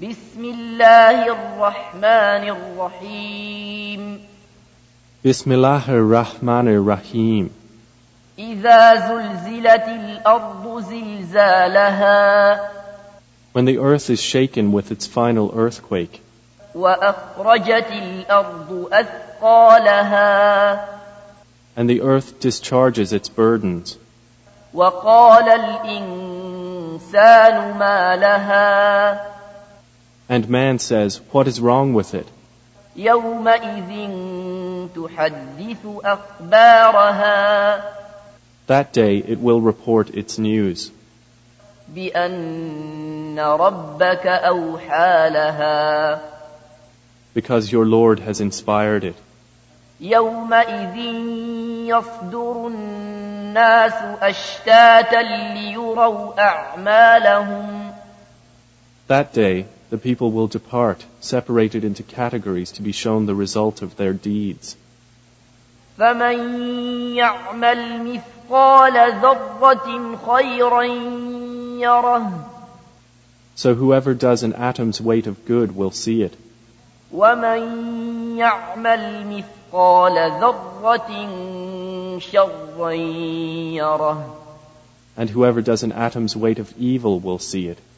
بسم الله الرحمن الرحيم Bismillahir-Rahmanir-Rahim. إذا زلزلت الأرض زلزالها When the earth is shaken with its final earthquake, وأخرجت الأرض أثقالها and the earth discharges its burdens, وقال الإنسان ما لها and man says, "What is wrong with it?" يومئذ تحدث أخبارها That day it will report its news, بأن ربك أوحى لها because your Lord has inspired it. يومئذ يصدر الناس أشتاتا ليروا أعمالهم That day the people will depart, separated into categories to be shown the result of their deeds. فمن يعمل مثقال ذرة خيرا يره So whoever does an atom's weight of good will see it, ومن يعمل مثقال ذرة شرا يره and whoever does an atom's weight of evil will see it.